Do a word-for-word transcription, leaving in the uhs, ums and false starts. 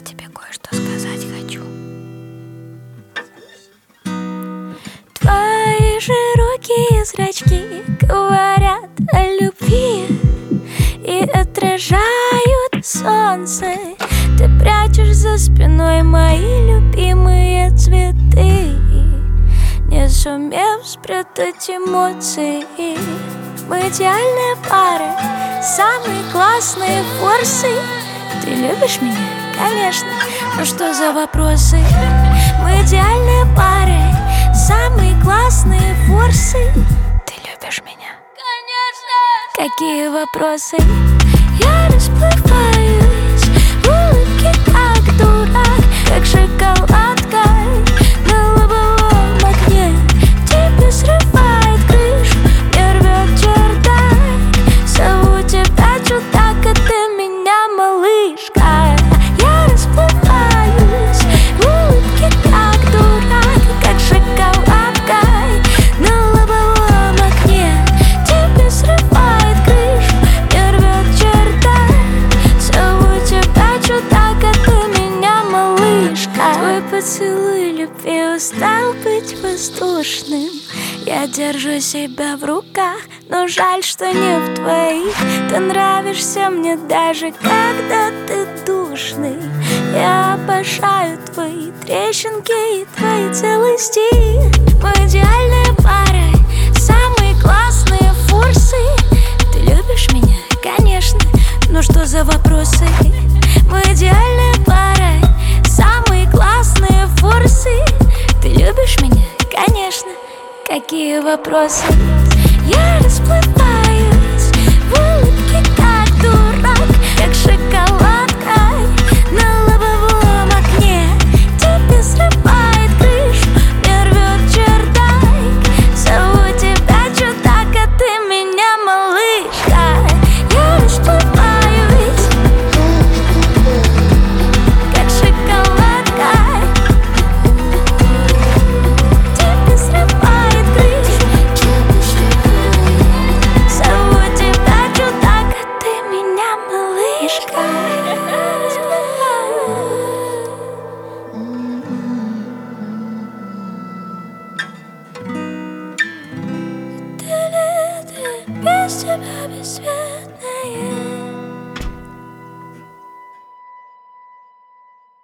тебе кое-что сказать хочу. Твои широкие зрачки говорят о любви и отражают солнце. Ты прячешь за спиной мои любимые цветы, не сумев спрятать эмоции. Мы идеальная пара, самые классные форсы. Ты любишь меня? Конечно. Ну что за вопросы? Мы идеальная пара, самые классные форсы. Ты любишь меня? Конечно. Какие вопросы? Я расплываюсь в улыбке, как дурак, как шоколадка на лобовом окне. Тебе срывает крышу, мне рвет чердак. Зову тебя чудак, а ты меня малышка. Я расплываюсь в улыбке, как дурак, как шоколадка на лобовом окне. Тебе срывает крышу, мне рвет чердак. Зову тебя чудак, а ты меня малышка. Твой поцелуй любви устал быть воздушным. Я держу себя в руках, но жаль, что не в твоих. Ты нравишься мне даже когда ты душный. Я обожаю твои трещинки и твои целый стих. Мы идеальная пара, самые классные форсы. Ты любишь меня? Конечно. Ну что за вопросы? Мы идеальная пара, самые классные форсы. Ты любишь меня? Конечно. Какие вопросы? Я расплываюсь в улыбке, как дурак, как шоколадка на лобовом окне. Тебе срывает крышу, мне рвет чердак. Зову тебя чудак, а ты меня малышка. Я расплываюсь, как шоколадка. Тебе срывает крышу, зову тебя чудак, а ты меня малышка. Без тебя бесцветное